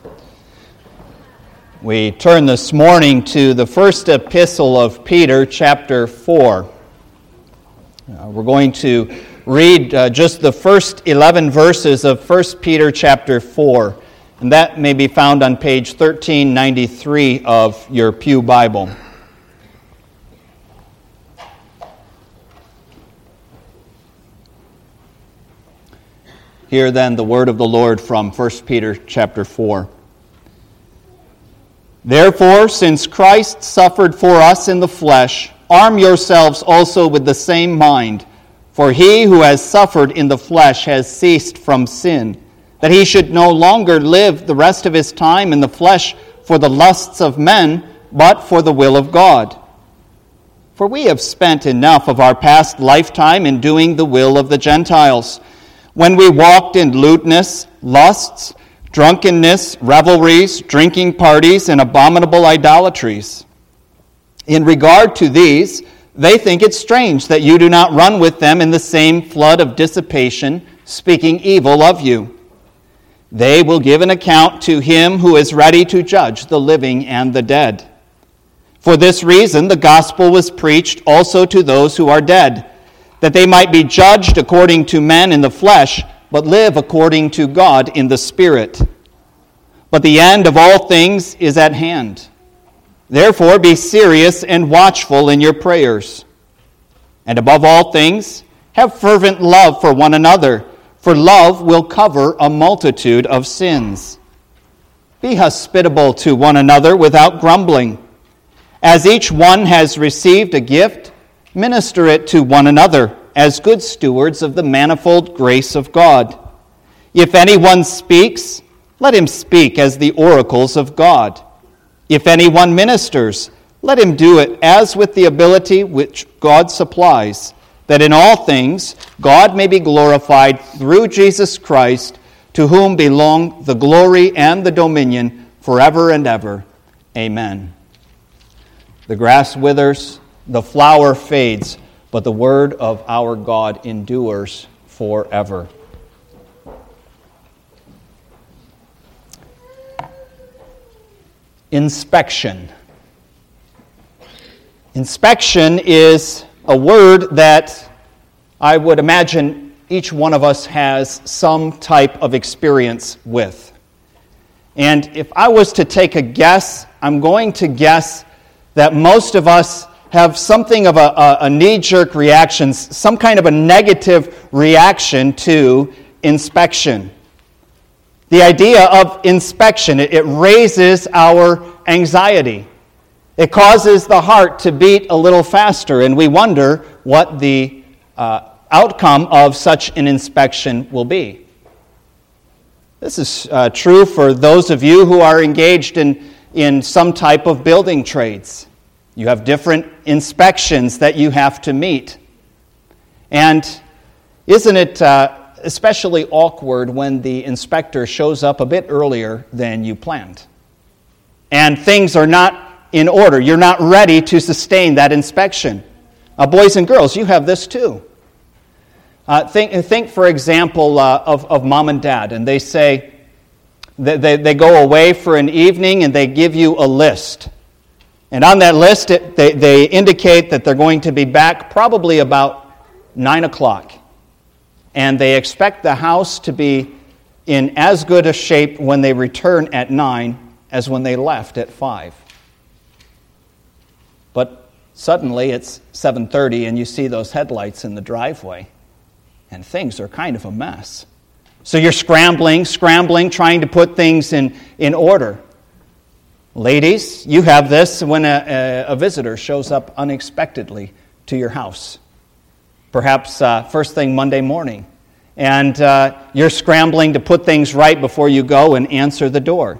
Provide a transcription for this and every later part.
We turn this morning to the first epistle of Peter, chapter 4. We're going to read just the first 11 verses of 1 Peter chapter 4, and that may be found on page 1393 of your Pew Bible. Hear then the word of the Lord from 1 Peter chapter 4. Therefore, since Christ suffered for us in the flesh, arm yourselves also with the same mind. For he who has suffered in the flesh has ceased from sin, that he should no longer live the rest of his time in the flesh for the lusts of men, but for the will of God. For we have spent enough of our past lifetime in doing the will of the Gentiles, when we walked in lewdness, lusts, drunkenness, revelries, drinking parties, and abominable idolatries. In regard to these, they think it strange that you do not run with them in the same flood of dissipation, speaking evil of you. They will give an account to him who is ready to judge the living and the dead. For this reason, the gospel was preached also to those who are dead, that they might be judged according to men in the flesh, but live according to God in the Spirit. But the end of all things is at hand. Therefore be serious and watchful in your prayers. And above all things, have fervent love for one another, for love will cover a multitude of sins. Be hospitable to one another without grumbling. As each one has received a gift, minister it to one another as good stewards of the manifold grace of God. If anyone speaks, let him speak as the oracles of God. If anyone ministers, let him do it as with the ability which God supplies, that in all things God may be glorified through Jesus Christ, to whom belong the glory and the dominion forever and ever. Amen. The grass withers, the flower fades, but the word of our God endures forever. Inspection. Inspection is a word that I would imagine each one of us has some type of experience with. And if I was to take a guess, I'm going to guess that most of us have something of a knee-jerk reaction, some kind of a negative reaction to inspection. The idea of inspection, it raises our anxiety. It causes the heart to beat a little faster, and we wonder what the outcome of such an inspection will be. This is true for those of you who are engaged in some type of building trades. You have different inspections that you have to meet. And isn't it especially awkward when the inspector shows up a bit earlier than you planned? And things are not in order. You're not ready to sustain that inspection. Boys and girls, you have this too. Think, for example, of mom and dad, and they say, they go away for an evening and they give you a list. And on that list, they indicate that they're going to be back probably about 9 o'clock. And they expect the house to be in as good a shape when they return at 9 as when they left at 5. But suddenly it's 7:30 and you see those headlights in the driveway. And things are kind of a mess. So you're scrambling, trying to put things in order. Ladies, you have this when a visitor shows up unexpectedly to your house. Perhaps first thing Monday morning. And you're scrambling to put things right before you go and answer the door.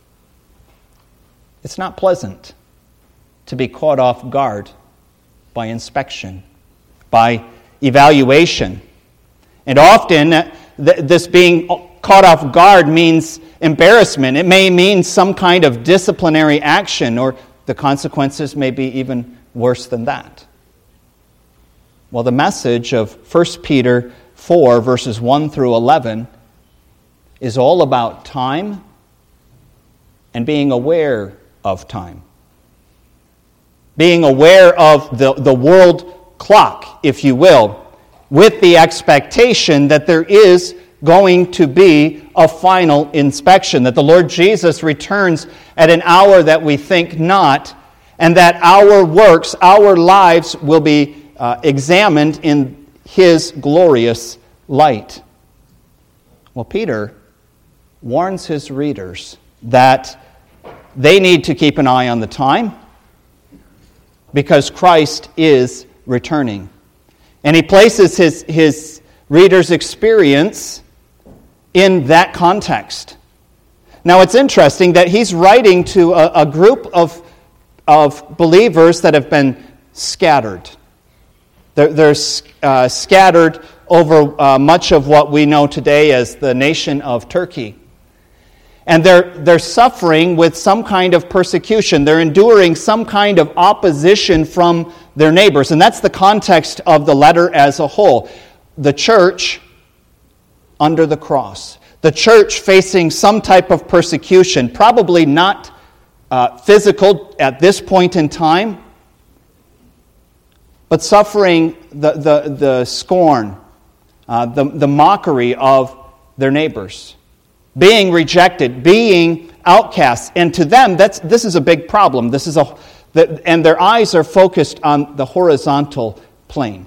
It's not pleasant to be caught off guard by inspection, by evaluation. And often, this being caught off guard means embarrassment. It may mean some kind of disciplinary action, or the consequences may be even worse than that. Well, the message of 1 Peter 4, verses 1 through 11, is all about time and being aware of time. Being aware of the world clock, if you will, with the expectation that there is going to be a final inspection, that the Lord Jesus returns at an hour that we think not, and that our works, our lives will be examined in His glorious light. Well, Peter warns his readers that they need to keep an eye on the time because Christ is returning. And he places his readers' experience in that context. Now, it's interesting that he's writing to a group of believers that have been scattered. They're scattered over much of what we know today as the nation of Turkey. And they're suffering with some kind of persecution. They're enduring some kind of opposition from their neighbors. And that's the context of the letter as a whole. The church under the cross. The church facing some type of persecution, probably not physical at this point in time, but suffering the scorn, the mockery of their neighbors. Being rejected, being outcasts. And to them, this is a big problem. And their eyes are focused on the horizontal plane.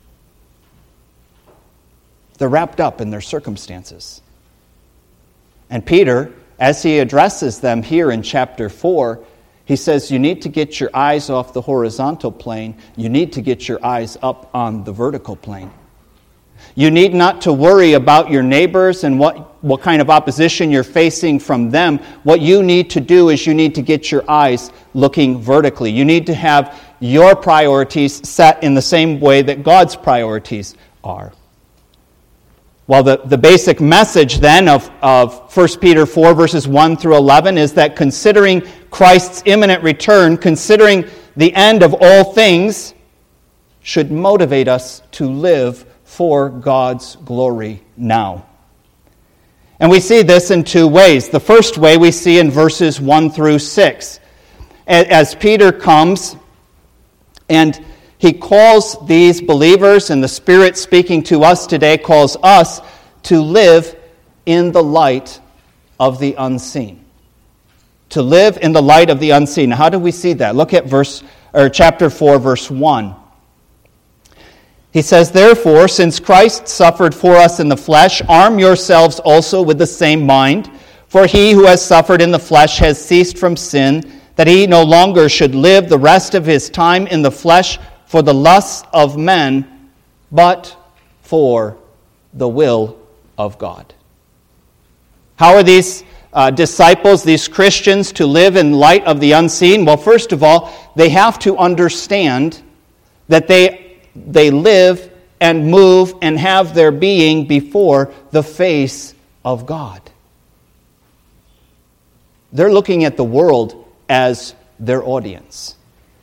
They're wrapped up in their circumstances. And Peter, as he addresses them here in chapter 4, he says, you need to get your eyes off the horizontal plane. You need to get your eyes up on the vertical plane. You need not to worry about your neighbors and what kind of opposition you're facing from them. What you need to do is you need to get your eyes looking vertically. You need to have your priorities set in the same way that God's priorities are. Well, the basic message then of 1 Peter 4 verses 1 through 11 is that considering Christ's imminent return, considering the end of all things, should motivate us to live for God's glory now. And we see this in two ways. The first way we see in verses 1 through 6. As Peter comes and he calls these believers, and the Spirit speaking to us today calls us to live in the light of the unseen. To live in the light of the unseen. How do we see that? Look at chapter 4, verse 1. He says, therefore, since Christ suffered for us in the flesh, arm yourselves also with the same mind. For he who has suffered in the flesh has ceased from sin, that he no longer should live the rest of his time in the flesh for the lusts of men, but for the will of God. How are these disciples, these Christians, to live in light of the unseen? Well, first of all, they have to understand that they live and move and have their being before the face of God. They're looking at the world as their audience.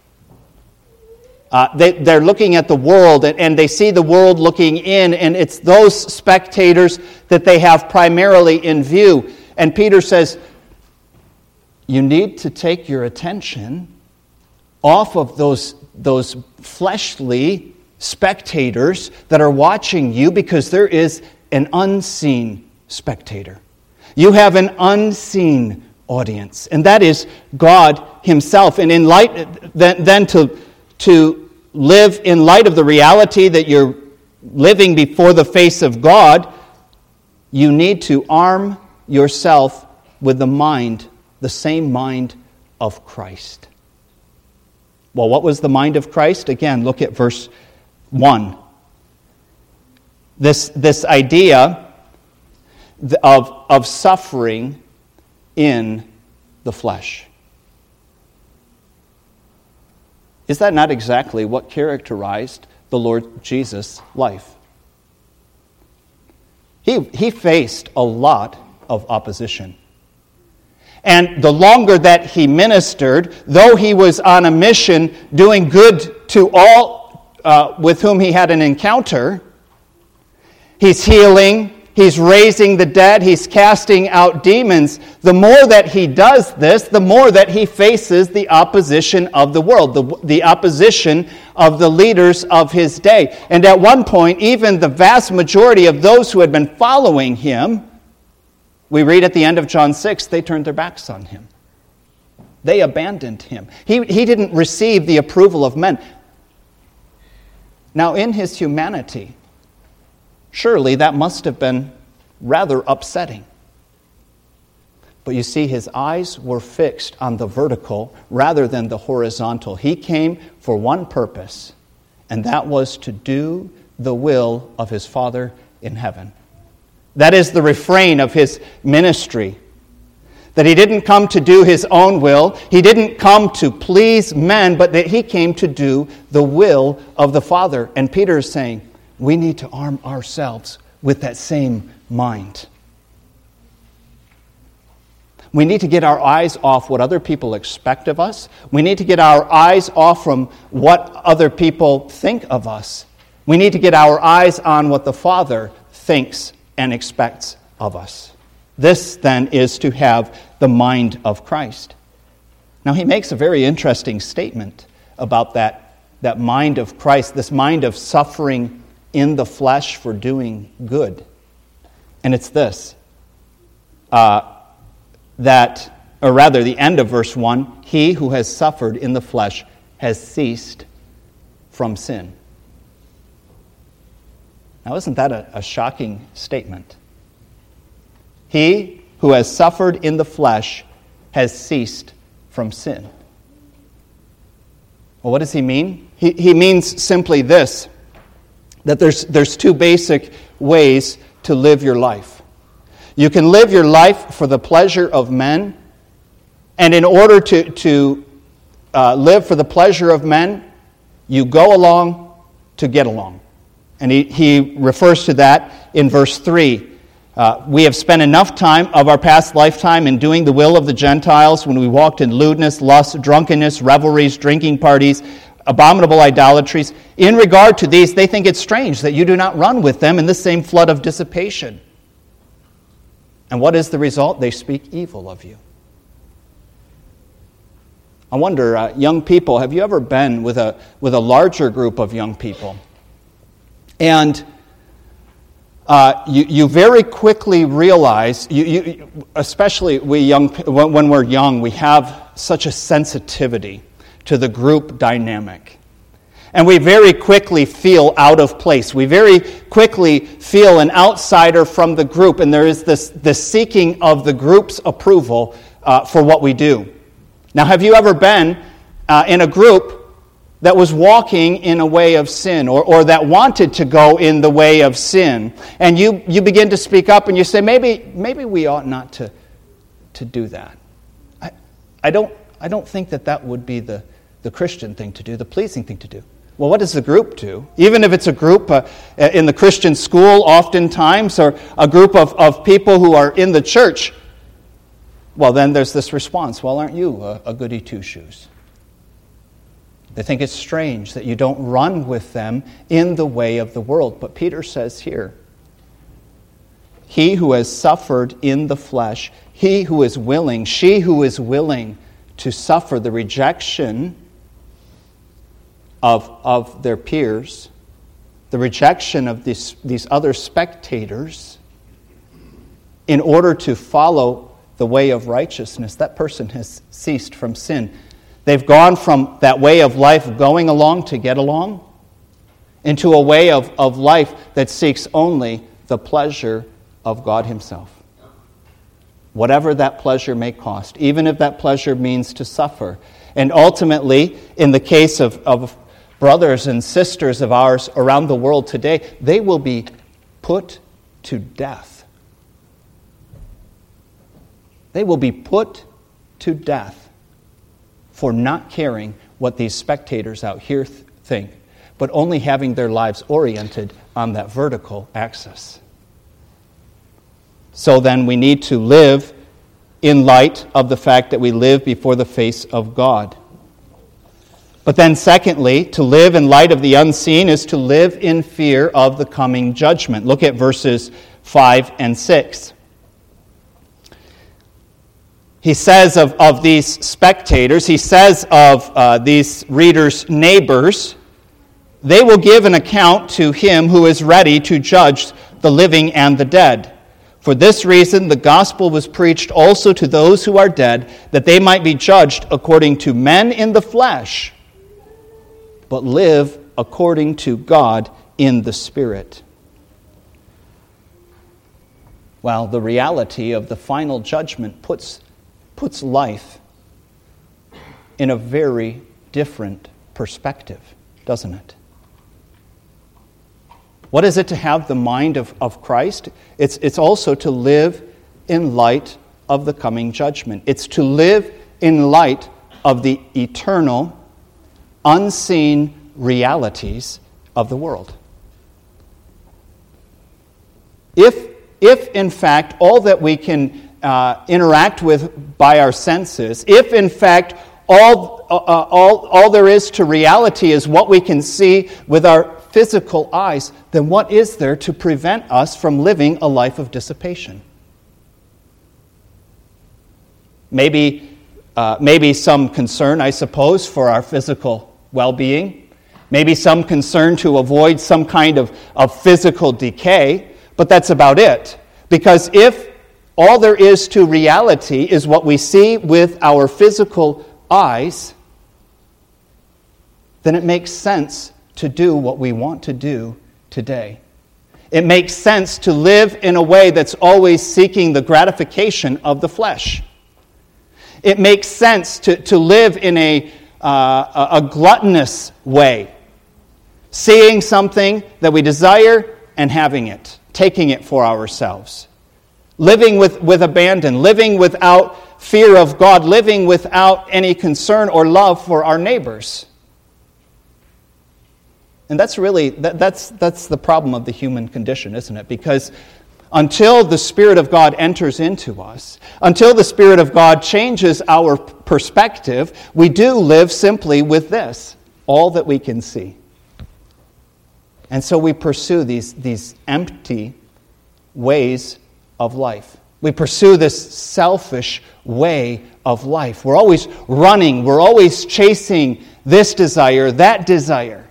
They're looking at the world and they see the world looking in, and it's those spectators that they have primarily in view. And Peter says, you need to take your attention off of those fleshly spectators that are watching you, because there is an unseen spectator. You have an unseen audience, and that is God Himself. And in light, then to live in light of the reality that you're living before the face of God, you need to arm yourself with the same mind of Christ. Well, what was the mind of Christ? Again, look at verse 1. This idea of suffering in the flesh. Is that not exactly what characterized the Lord Jesus' life? He faced a lot of opposition. And the longer that he ministered, though he was on a mission doing good to all with whom he had an encounter, he's healing, he's raising the dead, he's casting out demons. The more that he does this, the more that he faces the opposition of the world, the opposition of the leaders of his day. And at one point, even the vast majority of those who had been following him, we read at the end of John 6, they turned their backs on him. They abandoned him. He didn't receive the approval of men. Now, in his humanity, surely that must have been rather upsetting. But you see, his eyes were fixed on the vertical rather than the horizontal. He came for one purpose, and that was to do the will of his Father in heaven. That is the refrain of his ministry. That he didn't come to do his own will. He didn't come to please men, but that he came to do the will of the Father. And Peter is saying, we need to arm ourselves with that same mind. We need to get our eyes off what other people expect of us. We need to get our eyes off from what other people think of us. We need to get our eyes on what the Father thinks and expects of us. This, then, is to have the mind of Christ. Now, he makes a very interesting statement about that mind of Christ, this mind of suffering in the flesh for doing good. And it's this, the end of verse 1, he who has suffered in the flesh has ceased from sin. Now, isn't that a shocking statement? He who has suffered in the flesh has ceased from sin. Well, what does he mean? He means simply this, that there's two basic ways to live your life. You can live your life for the pleasure of men, and in order to live for the pleasure of men, you go along to get along. And he refers to that in verse 3. We have spent enough time of our past lifetime in doing the will of the Gentiles when we walked in lewdness, lust, drunkenness, revelries, drinking parties, abominable idolatries. In regard to these, they think it's strange that you do not run with them in the same flood of dissipation. And what is the result? They speak evil of you. I wonder, young people, have you ever been with a larger group of young people? And you very quickly realize, especially when we're young, we have such a sensitivity to the group dynamic. And we very quickly feel out of place. We very quickly feel an outsider from the group, and there is this seeking of the group's approval for what we do. Now, have you ever been in a group that was walking in a way of sin, or that wanted to go in the way of sin, and you begin to speak up and you say, maybe we ought not to do that. I don't think that would be the Christian thing to do, the pleasing thing to do. Well, what does the group do? Even if it's a group in the Christian school oftentimes, or a group of people who are in the church, well, then there's this response, well, aren't you a goody two-shoes? They think it's strange that you don't run with them in the way of the world. But Peter says here, he who has suffered in the flesh, he who is willing, she who is willing to suffer the rejection of their peers, the rejection of these other spectators, in order to follow the way of righteousness, that person has ceased from sin. They've gone from that way of life going along to get along into a way of life that seeks only the pleasure of God Himself. Whatever that pleasure may cost, even if that pleasure means to suffer. And ultimately, in the case of brothers and sisters of ours around the world today, they will be put to death. They will be put to death for not caring what these spectators out here think, but only having their lives oriented on that vertical axis. So then we need to live in light of the fact that we live before the face of God. But then secondly, to live in light of the unseen is to live in fear of the coming judgment. Look at verses 5 and 6. He says of these spectators, he says of these readers' neighbors, they will give an account to him who is ready to judge the living and the dead. For this reason, the gospel was preached also to those who are dead, that they might be judged according to men in the flesh, but live according to God in the Spirit. Well, the reality of the final judgment puts life in a very different perspective, doesn't it? What is it to have the mind of Christ? It's also to live in light of the coming judgment. It's to live in light of the eternal, unseen realities of the world. If in fact all that we can interact with by our senses, if in fact all there is to reality is what we can see with our physical eyes, then what is there to prevent us from living a life of dissipation? Maybe some concern, I suppose, for our physical well-being. Maybe some concern to avoid some kind of physical decay, but that's about it. Because if all there is to reality is what we see with our physical eyes, then it makes sense to do what we want to do today. It makes sense to live in a way that's always seeking the gratification of the flesh. It makes sense to live in a gluttonous way, seeing something that we desire and having it, taking it for ourselves. Living with abandon, living without fear of God, living without any concern or love for our neighbors. And that's the problem of the human condition, isn't it? Because until the Spirit of God enters into us, until the Spirit of God changes our perspective, we do live simply with this, all that we can see. And so we pursue these empty ways of life. We pursue this selfish way of life. We're always running. We're always chasing this desire, that desire.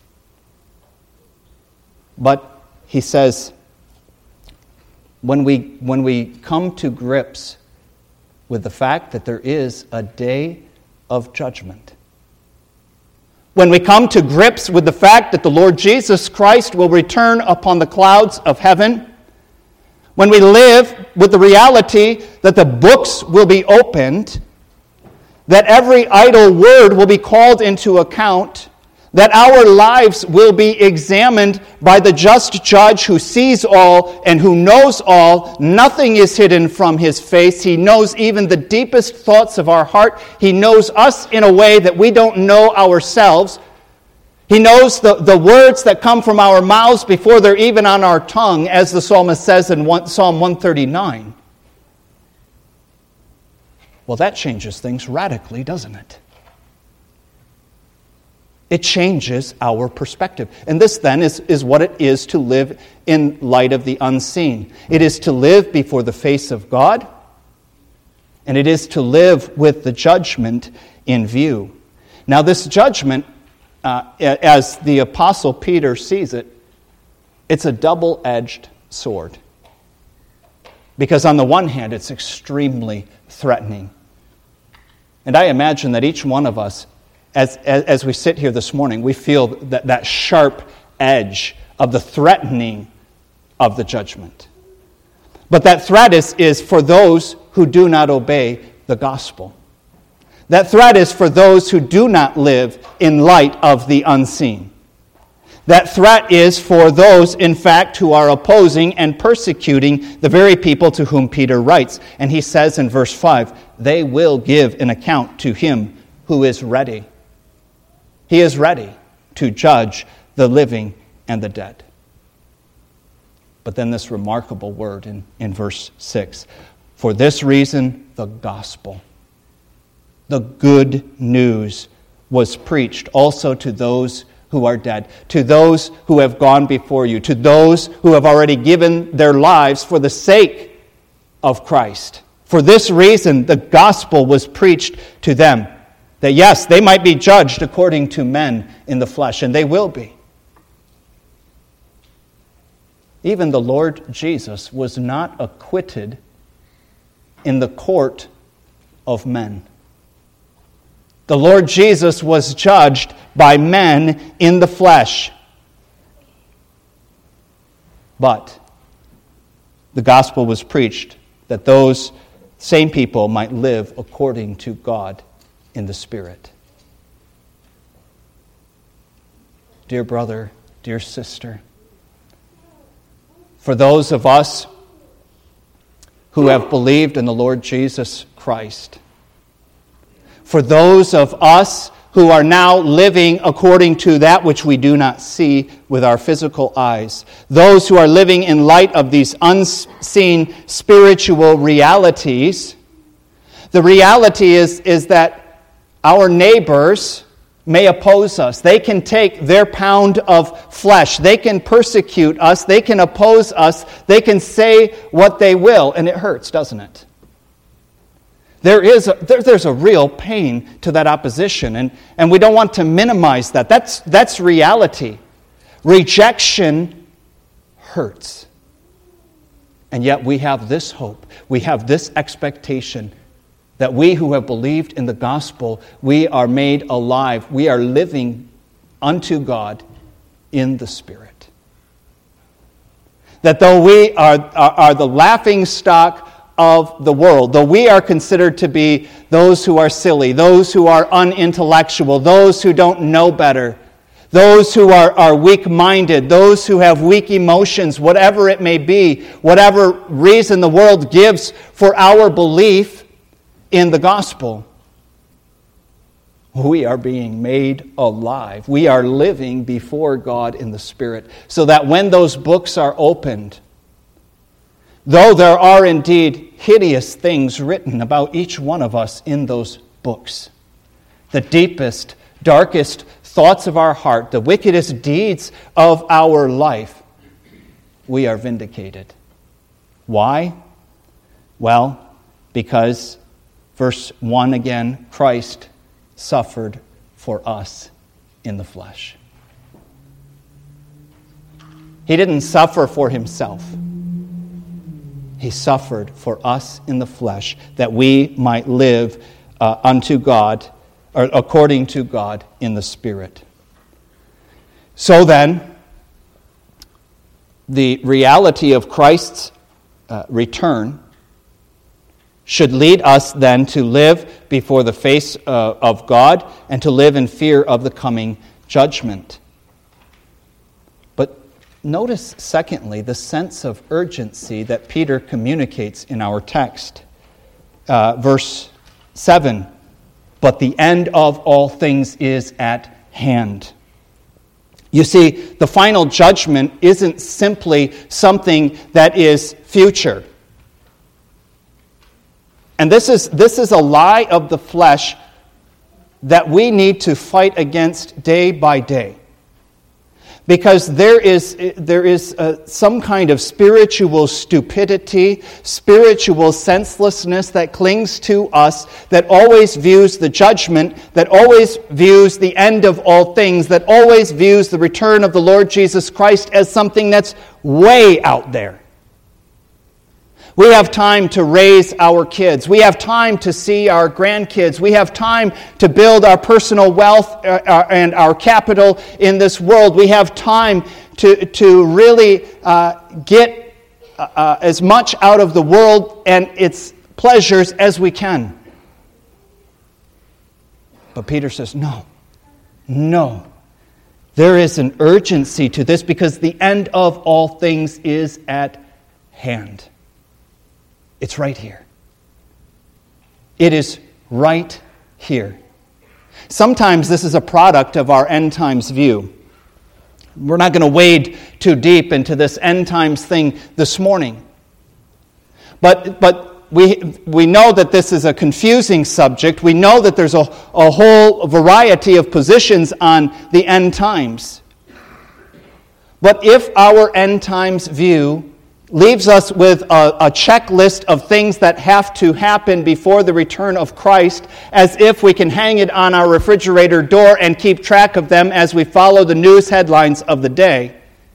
But he says, when we come to grips with the fact that there is a day of judgment, when we come to grips with the fact that the Lord Jesus Christ will return upon the clouds of heaven, when we live with the reality that the books will be opened, that every idle word will be called into account, that our lives will be examined by the just judge who sees all and who knows all. Nothing is hidden from his face. He knows even the deepest thoughts of our heart. He knows us in a way that we don't know ourselves. He knows the words that come from our mouths before they're even on our tongue, as the psalmist says in Psalm 139. Well, that changes things radically, doesn't it? It changes our perspective. And this then is what it is to live in light of the unseen. It is to live before the face of God, and it is to live with the judgment in view. Now this judgment, as the Apostle Peter sees it, it's a double-edged sword. Because on the one hand, it's extremely threatening. And I imagine that each one of us, as we sit here this morning, we feel that sharp edge of the threatening of the judgment. But that threat is for those who do not obey the gospel. That threat is for those who do not live in light of the unseen. That threat is for those, in fact, who are opposing and persecuting the very people to whom Peter writes. And he says in verse 5, they will give an account to him who is ready. He is ready to judge the living and the dead. But then this remarkable word in verse 6. For this reason, the gospel, the good news, was preached also to those who are dead, to those who have gone before you, to those who have already given their lives for the sake of Christ. For this reason, the gospel was preached to them, that yes, they might be judged according to men in the flesh, and they will be. Even the Lord Jesus was not acquitted in the court of men. The Lord Jesus was judged by men in the flesh. But the gospel was preached that those same people might live according to God in the Spirit. Dear brother, dear sister, for those of us who have believed in the Lord Jesus Christ, for those of us who are now living according to that which we do not see with our physical eyes, those who are living in light of these unseen spiritual realities, the reality is that our neighbors may oppose us. They can take their pound of flesh. They can persecute us. They can oppose us. They can say what they will, and it hurts, doesn't it? There's a real pain to that opposition, and we don't want to minimize that. That's reality. Rejection hurts. And yet we have this hope. We have this expectation that we who have believed in the gospel, we are made alive. We are living unto God in the Spirit. That though we are the laughing stock of the world, though we are considered to be those who are silly, those who are unintellectual, those who don't know better, those who are weak-minded, those who have weak emotions, whatever it may be, whatever reason the world gives for our belief in the gospel, we are being made alive. We are living before God in the Spirit, so that when those books are opened, though there are indeed hideous things written about each one of us in those books, the deepest, darkest thoughts of our heart, the wickedest deeds of our life, we are vindicated. Why? Well, because, verse 1 again, Christ suffered for us in the flesh. He didn't suffer for himself. He suffered for us in the flesh, that we might live unto God, or according to God in the Spirit. So then, the reality of Christ's return should lead us then to live before the face of God and to live in fear of the coming judgment. But notice, secondly, the sense of urgency that Peter communicates in our text. Verse 7, but the end of all things is at hand. You see, the final judgment isn't simply something that is future. And this is a lie of the flesh that we need to fight against day by day. Because there is some kind of spiritual stupidity, spiritual senselessness that clings to us, that always views the judgment, that always views the end of all things, that always views the return of the Lord Jesus Christ as something that's way out there. We have time to raise our kids. We have time to see our grandkids. We have time to build our personal wealth and our capital in this world. We have time to really get as much out of the world and its pleasures as we can. But Peter says, no. There is an urgency to this because the end of all things is at hand. It's right here. It is right here. Sometimes this is a product of our end times view. We're not going to wade too deep into this end times thing this morning. But we know that this is a confusing subject. We know that there's a whole variety of positions on the end times. But if our end times view leaves us with a checklist of things that have to happen before the return of Christ, as if we can hang it on our refrigerator door and keep track of them as we follow the news headlines of the day,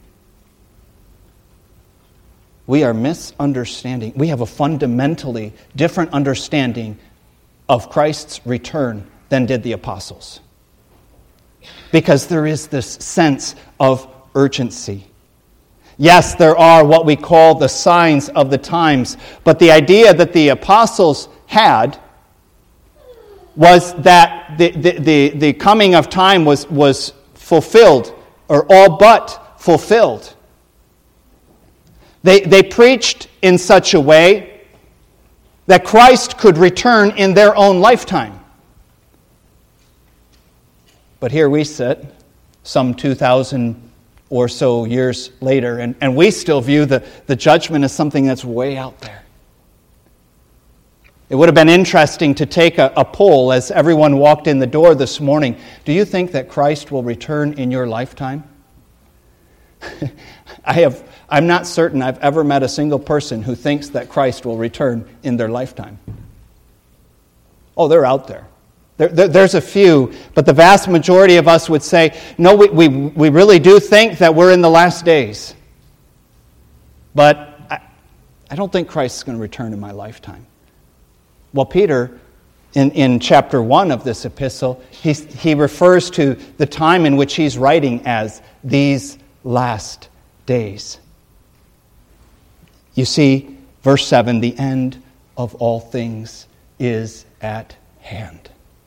we are misunderstanding. We have a fundamentally different understanding of Christ's return than did the apostles. Because there is this sense of urgency. Yes, there are what we call the signs of the times, but the idea that the apostles had was that the coming of time was fulfilled, or all but fulfilled. They preached in such a way that Christ could return in their own lifetime. But here we sit, some 2,000 or so years later, and we still view the judgment as something that's way out there. It would have been interesting to take a poll as everyone walked in the door this morning. Do you think that Christ will return in your lifetime? I'm not certain I've ever met a single person who thinks that Christ will return in their lifetime. Oh, they're out there. There's a few, but the vast majority of us would say, no, we really do think that we're in the last days. But I don't think Christ's going to return in my lifetime. Well, Peter, in chapter 1 of this epistle, he refers to the time in which he's writing as these last days. You see, verse 7, the end of all things is at hand.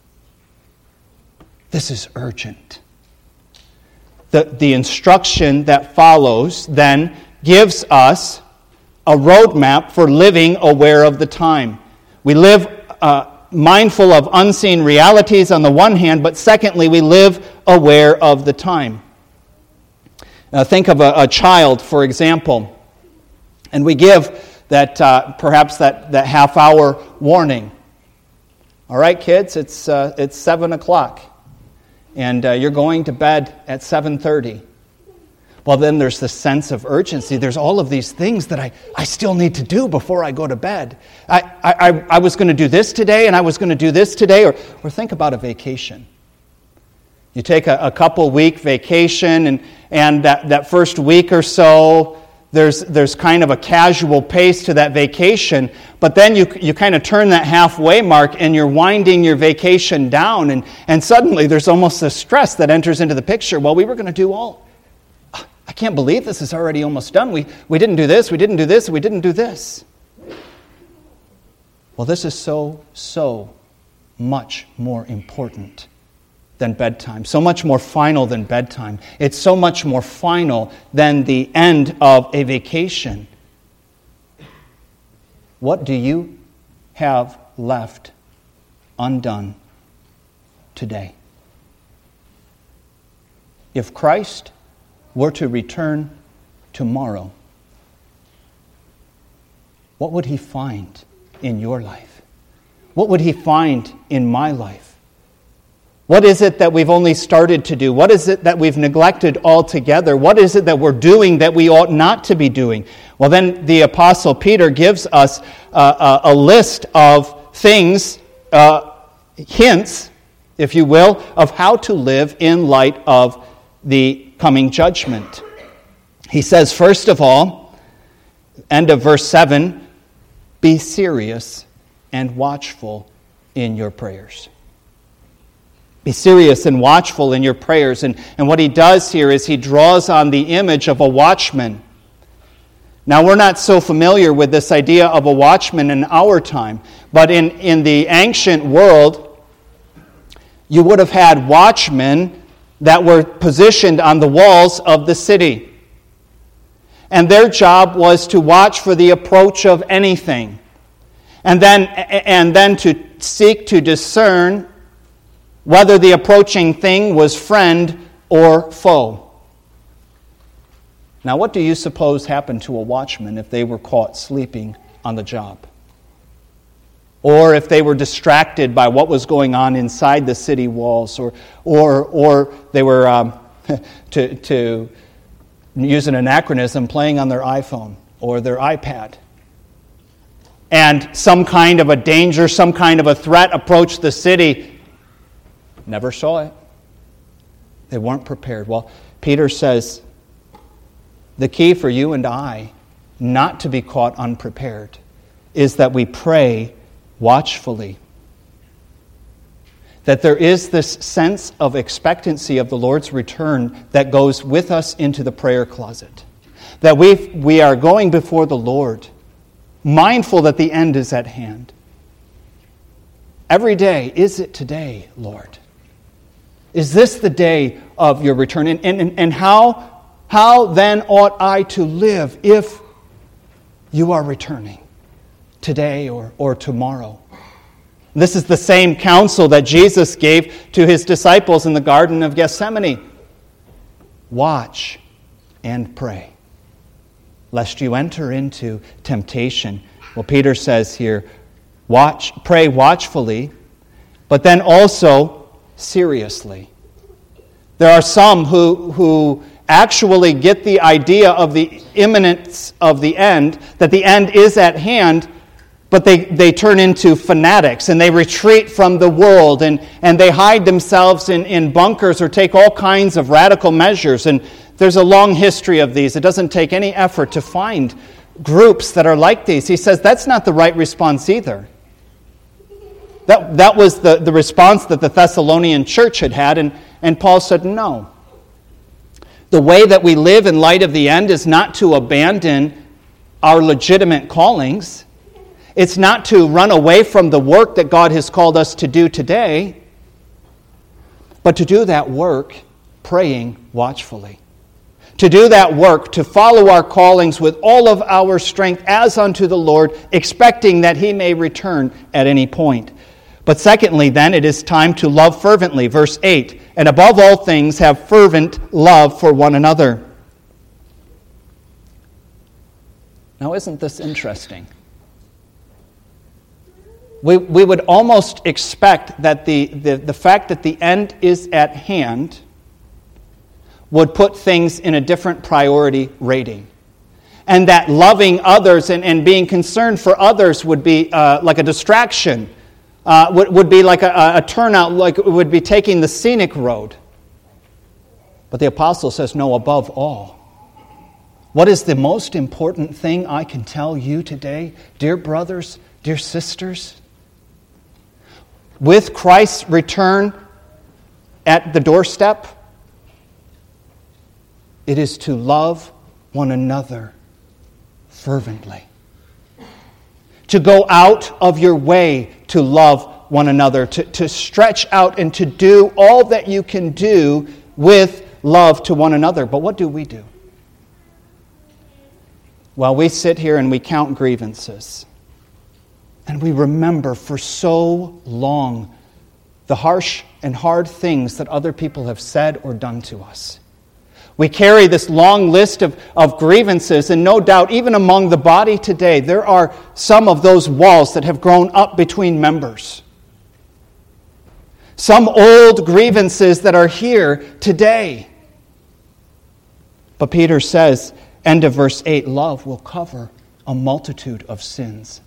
This is urgent. The instruction that follows then gives us a roadmap for living aware of the time. We live mindful of unseen realities on the one hand, but secondly, we live aware of the time. Think of a child, for example, and we give that perhaps that half-hour warning. All right, kids, it's 7 o'clock. And you're going to bed at 7:30. Well, then there's the sense of urgency. There's all of these things that I still need to do before I go to bed. I was going to do this today, and I was going to do this today. Or think about a vacation. You take a couple-week vacation, and that first week or so, there's kind of a casual pace to that vacation, but then you kind of turn that halfway mark and you're winding your vacation down, and suddenly there's almost a stress that enters into the picture. Well, we were going to do I can't believe this is already almost done. We didn't do this, we didn't do this, we didn't do this. Well, this is so much more important than bedtime, so much more final than bedtime. It's so much more final than the end of a vacation. What do you have left undone today? If Christ were to return tomorrow, what would he find in your life? What would he find in my life? What is it that we've only started to do? What is it that we've neglected altogether? What is it that we're doing that we ought not to be doing? Well, then the Apostle Peter gives us a list of things, hints, if you will, of how to live in light of the coming judgment. He says, first of all, end of verse 7, be serious and watchful in your prayers. Be serious and watchful in your prayers. And what he does here is he draws on the image of a watchman. Now, we're not so familiar with this idea of a watchman in our time, but in the ancient world, you would have had watchmen that were positioned on the walls of the city. And their job was to watch for the approach of anything, and then to seek to discern whether the approaching thing was friend or foe. Now, what do you suppose happened to a watchman if they were caught sleeping on the job? or if they were distracted by what was going on inside the city walls, or they were, to use an anachronism, playing on their iPhone or their iPad. And some kind of a danger, some kind of a threat approached the city. Never saw it. They weren't prepared. Well, Peter says, the key for you and I not to be caught unprepared is that we pray watchfully. That there is this sense of expectancy of the Lord's return that goes with us into the prayer closet. That we are going before the Lord, mindful that the end is at hand. Every day, is it today, Lord? Is this the day of your return? And how then ought I to live if you are returning today or tomorrow? This is the same counsel that Jesus gave to his disciples in the Garden of Gethsemane. Watch and pray, lest you enter into temptation. Well, Peter says here, pray watchfully, but then also seriously. There are some who actually get the idea of the imminence of the end, that the end is at hand, but they turn into fanatics and they retreat from the world and they hide themselves in bunkers or take all kinds of radical measures. And there's a long history of these. It doesn't take any effort to find groups that are like these. He says that's not the right response either. That was the response that the Thessalonian church had, and Paul said no. The way that we live in light of the end is not to abandon our legitimate callings. It's not to run away from the work that God has called us to do today, but to do that work praying watchfully. To do that work, to follow our callings with all of our strength as unto the Lord, expecting that He may return at any point. But secondly, then, it is time to love fervently. Verse 8, and above all things have fervent love for one another. Now, isn't this interesting? We would almost expect that the fact that the end is at hand would put things in a different priority rating. And that loving others and being concerned for others would be like a distraction, would be like a turnout, like it would be taking the scenic road. But the apostle says, no, above all. What is the most important thing I can tell you today, dear brothers, dear sisters? With Christ's return at the doorstep, it is to love one another fervently. To go out of your way to love one another, to stretch out and to do all that you can do with love to one another. But what do? Well, we sit here and we count grievances. And we remember for so long the harsh and hard things that other people have said or done to us. We carry this long list of grievances, and no doubt, even among the body today, there are some of those walls that have grown up between members. Some old grievances that are here today. But Peter says, end of verse 8, love will cover a multitude of sins.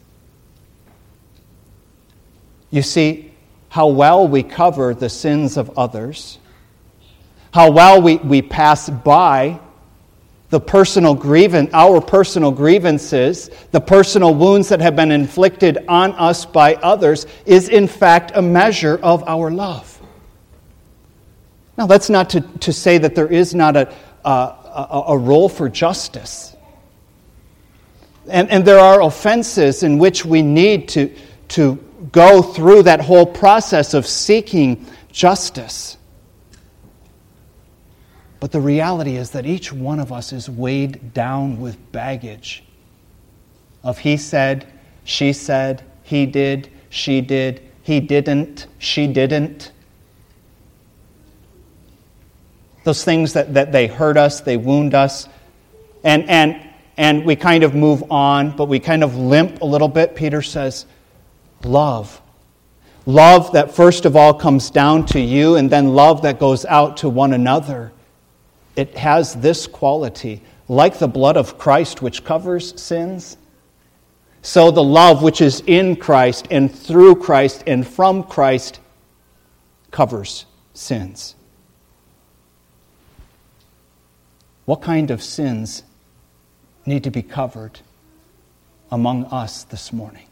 You see, how well we cover the sins of others, how well we pass by our personal grievances, the personal wounds that have been inflicted on us by others, is in fact a measure of our love. Now, that's not to say that there is not a role for justice. And there are offenses in which we need to go through that whole process of seeking justice. But the reality is that each one of us is weighed down with baggage of he said, she said, he did, she did, he didn't, she didn't. Those things that they hurt us, they wound us, and we kind of move on, but we kind of limp a little bit. Peter says, love. Love that first of all comes down to you, and then love that goes out to one another. It has this quality, like the blood of Christ which covers sins, so the love which is in Christ and through Christ and from Christ covers sins. What kind of sins need to be covered among us this morning?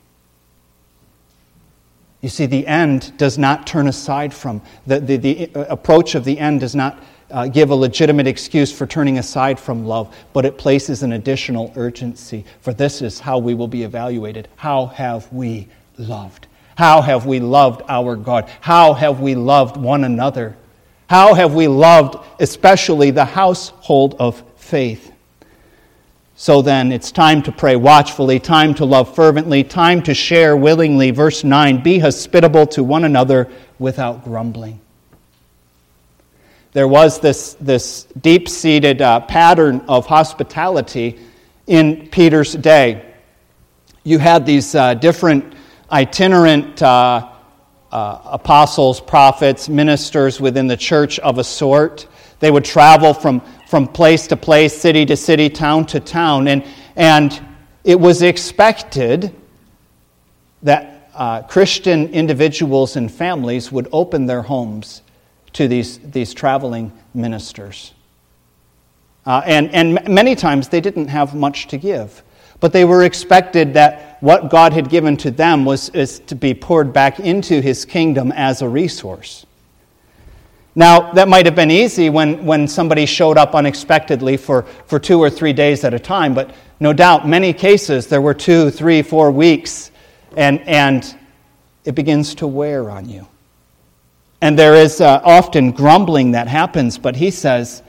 You see, the end does not turn aside from, the approach of the end does not give a legitimate excuse for turning aside from love, but it places an additional urgency, for this is how we will be evaluated. How have we loved? How have we loved our God? How have we loved one another? How have we loved especially the household of faith? So then, it's time to pray watchfully, time to love fervently, time to share willingly. Verse 9, be hospitable to one another without grumbling. There was this deep-seated pattern of hospitality in Peter's day. You had these different itinerant apostles, prophets, ministers within the church of a sort. They would travel from place to place, city to city, town to town, and it was expected that Christian individuals and families would open their homes to these traveling ministers. And many times they didn't have much to give, but they were expected that what God had given to them is to be poured back into His kingdom as a resource. Now, that might have been easy when somebody showed up unexpectedly for 2 or 3 days at a time, but no doubt, many cases, there were 2, 3, 4 weeks, and it begins to wear on you. And there is often grumbling that happens, but he says,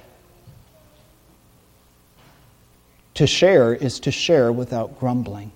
to share is to share without grumbling.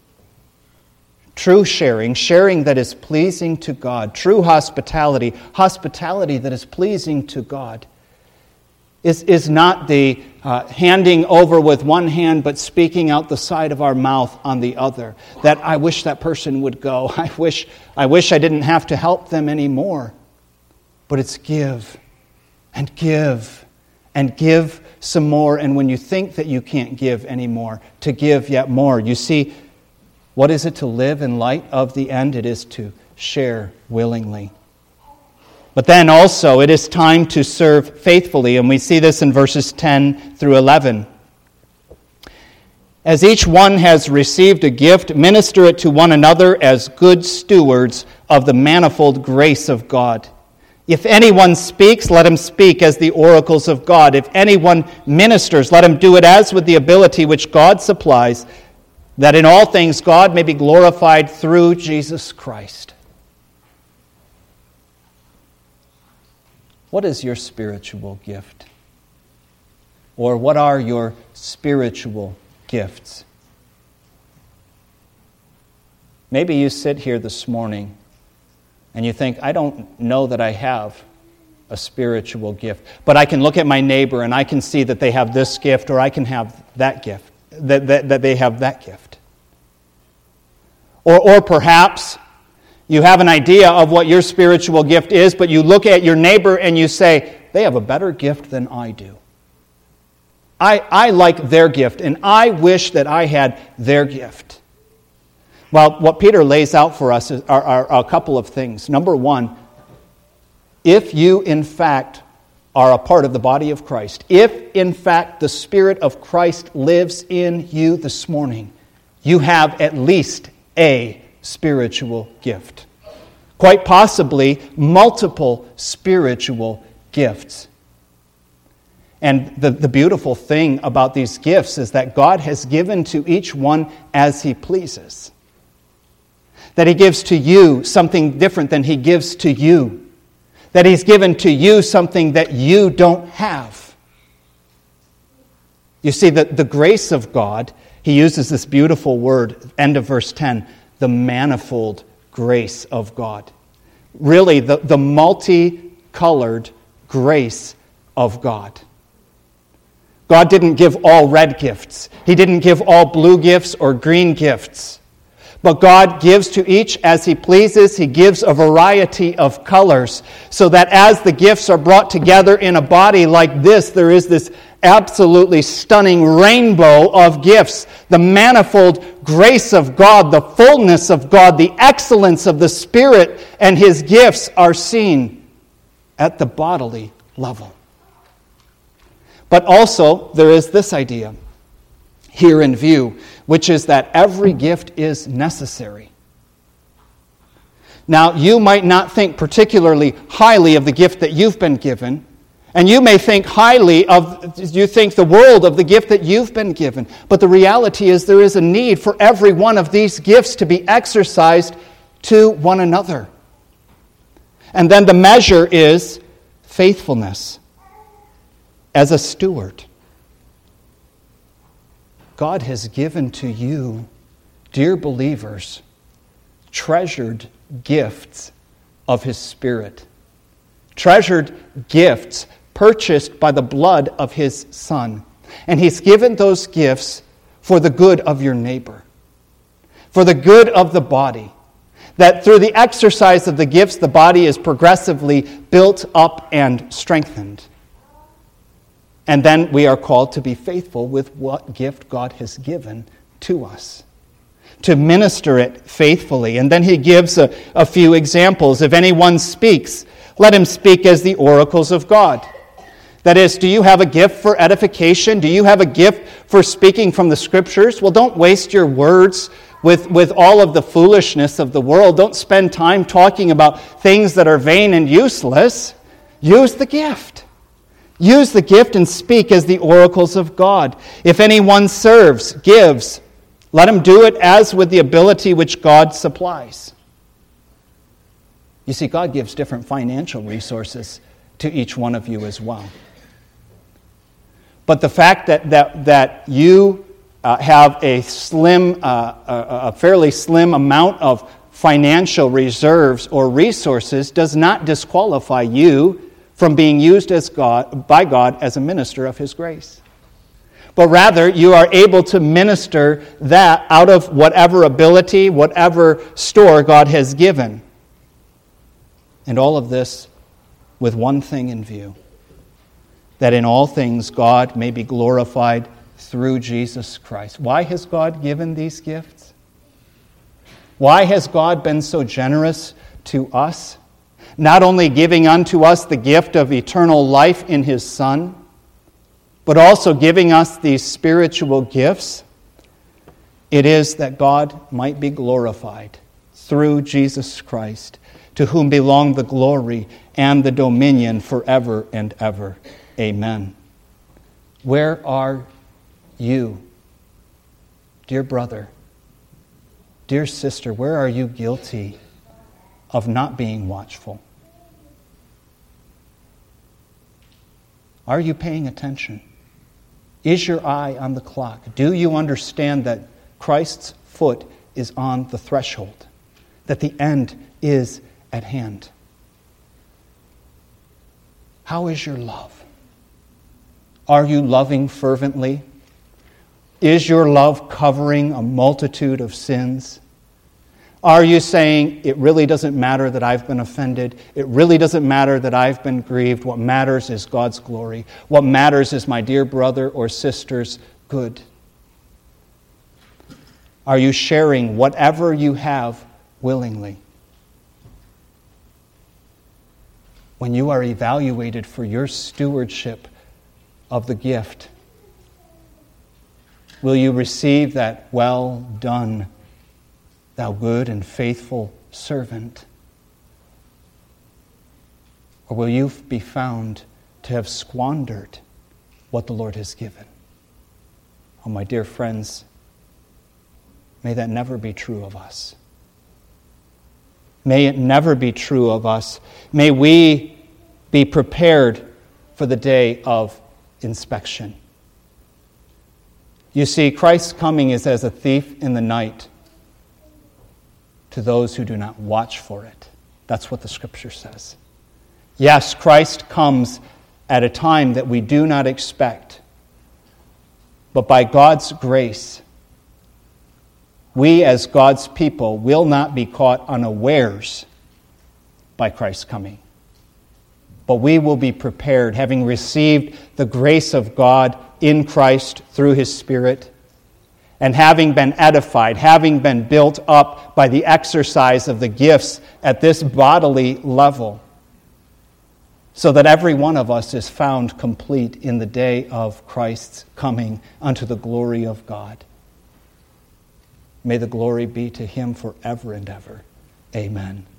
True sharing that is pleasing to God, true hospitality that is pleasing to God, is not the handing over with one hand but speaking out the side of our mouth on the other. That I wish that person would go. I wish I didn't have to help them anymore. But it's give and give and give some more. And when you think that you can't give anymore, to give yet more. You see, what is it to live in light of the end? It is to share willingly. But then also, it is time to serve faithfully. And we see this in verses 10 through 11. As each one has received a gift, minister it to one another as good stewards of the manifold grace of God. If anyone speaks, let him speak as the oracles of God. If anyone ministers, let him do it as with the ability which God supplies, that in all things God may be glorified through Jesus Christ. What is your spiritual gift? Or what are your spiritual gifts? Maybe you sit here this morning and you think, I don't know that I have a spiritual gift, but I can look at my neighbor and I can see that they have this gift, or I can have that gift, that they have that gift. Or perhaps you have an idea of what your spiritual gift is, but you look at your neighbor and you say, they have a better gift than I do. I like their gift, and I wish that I had their gift. Well, what Peter lays out for us are a couple of things. Number one, if you in fact are a part of the body of Christ, if in fact the Spirit of Christ lives in you this morning, you have at least a spiritual gift. Quite possibly multiple spiritual gifts. And the beautiful thing about these gifts is that God has given to each one as He pleases. That He gives to you something different than He gives to you. That He's given to you something that you don't have. You see, the grace of God, He uses this beautiful word, end of verse 10, the manifold grace of God. Really, the multicolored grace of God. God didn't give all red gifts. He didn't give all blue gifts or green gifts. But God gives to each as He pleases. He gives a variety of colors, so that as the gifts are brought together in a body like this, there is this absolutely stunning rainbow of gifts. The manifold grace of God, the fullness of God, the excellence of the Spirit and His gifts are seen at the bodily level. But also, there is this idea here in view, which is that every gift is necessary. Now, you might not think particularly highly of the gift that you've been given, and you may think you think the world of the gift that you've been given. But the reality is there is a need for every one of these gifts to be exercised to one another. And then the measure is faithfulness as a steward. God has given to you, dear believers, treasured gifts of His Spirit. Treasured gifts purchased by the blood of His Son. And He's given those gifts for the good of your neighbor, for the good of the body. That through the exercise of the gifts, the body is progressively built up and strengthened. And then we are called to be faithful with what gift God has given to us, to minister it faithfully. And then he gives a few examples. If anyone speaks, let him speak as the oracles of God. That is, do you have a gift for edification? Do you have a gift for speaking from the Scriptures? Well, don't waste your words with all of the foolishness of the world. Don't spend time talking about things that are vain and useless. Use the gift. Use the gift and speak as the oracles of God. If anyone serves, gives, let him do it as with the ability which God supplies. You see, God gives different financial resources to each one of you as well. But the fact that you have a fairly slim amount of financial reserves or resources does not disqualify you from being used by God as a minister of His grace. But rather, you are able to minister that out of whatever ability, whatever store God has given. And all of this with one thing in view, that in all things God may be glorified through Jesus Christ. Why has God given these gifts? Why has God been so generous to us? Not only giving unto us the gift of eternal life in His Son, but also giving us these spiritual gifts. It is that God might be glorified through Jesus Christ, to whom belong the glory and the dominion forever and ever. Amen. Where are you, dear brother, dear sister, where are you guilty of not being watchful? Are you paying attention? Is your eye on the clock? Do you understand that Christ's foot is on the threshold, that the end is at hand? How is your love? Are you loving fervently? Is your love covering a multitude of sins? Are you saying, it really doesn't matter that I've been offended. It really doesn't matter that I've been grieved. What matters is God's glory. What matters is my dear brother or sister's good. Are you sharing whatever you have willingly? When you are evaluated for your stewardship of the gift, will you receive that well done, thou good and faithful servant? Or will you be found to have squandered what the Lord has given? Oh, my dear friends, may that never be true of us. May it never be true of us. May we be prepared for the day of inspection. You see, Christ's coming is as a thief in the night to those who do not watch for it. That's what the Scripture says. Yes, Christ comes at a time that we do not expect. But by God's grace, we as God's people will not be caught unawares by Christ's coming. But we will be prepared, having received the grace of God in Christ through His Spirit, and having been edified, having been built up by the exercise of the gifts at this bodily level, so that every one of us is found complete in the day of Christ's coming unto the glory of God. May the glory be to Him forever and ever. Amen.